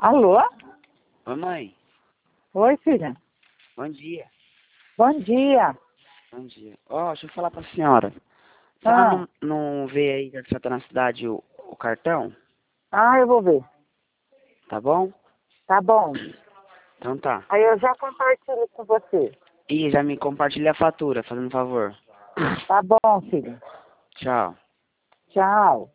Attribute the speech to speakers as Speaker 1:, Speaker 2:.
Speaker 1: Alô?
Speaker 2: Oi, mãe.
Speaker 1: Oi, filha.
Speaker 2: Bom dia.
Speaker 1: Bom dia.
Speaker 2: Bom dia. Ó, deixa eu falar pra senhora. Se ela
Speaker 1: Ah,
Speaker 2: não vê aí que você tá na cidade o cartão,
Speaker 1: eu vou ver.
Speaker 2: tá bom?
Speaker 1: Tá bom.
Speaker 2: Então tá.
Speaker 1: Aí eu já compartilho com você.
Speaker 2: E já me compartilha a fatura, fazendo um favor.
Speaker 1: Tá bom, filha.
Speaker 2: Tchau.
Speaker 1: Tchau.